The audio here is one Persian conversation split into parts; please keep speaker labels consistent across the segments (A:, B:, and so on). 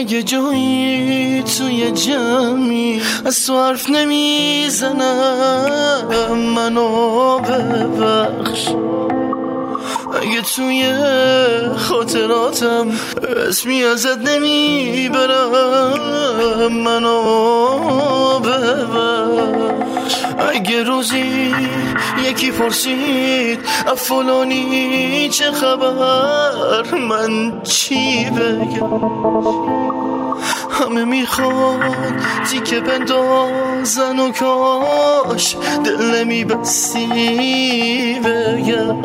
A: اگه جایی توی جمعی از تو حرف نمیزنم منو ببخش. اگه توی خاطراتم اسمی ازت نمیبرم منو ببخش. اگه روزی یکی پرسید فلانی چه خبر من چی بگم؟ همه میخواد تیکه بندازن و کاش دل نمیبستی بگم.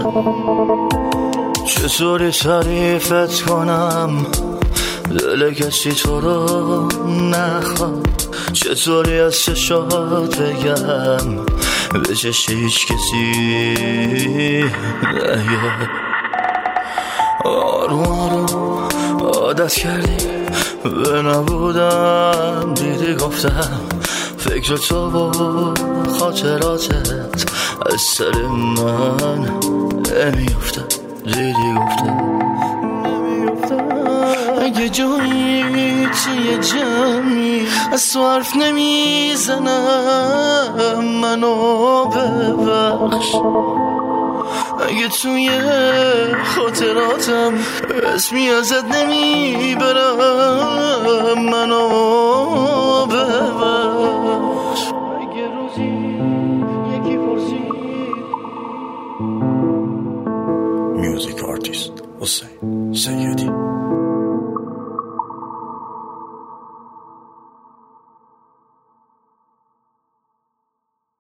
A: چطوری تعریفت کنم دل کسی تو رو نخواد؟ چطوری از چشات بگم به چشم هیچ کسی نیاد؟ آروم آروم عادت کردی به نبودم، دیدی گفتم فکر تو و خاطراتت از سر من نمیفته، دیدی گفتم اگه جایی توی جمعی از تو حرف نمیزنم منو ببخش. اگه توی خاطراتم اسمی ازت نمیبرم منو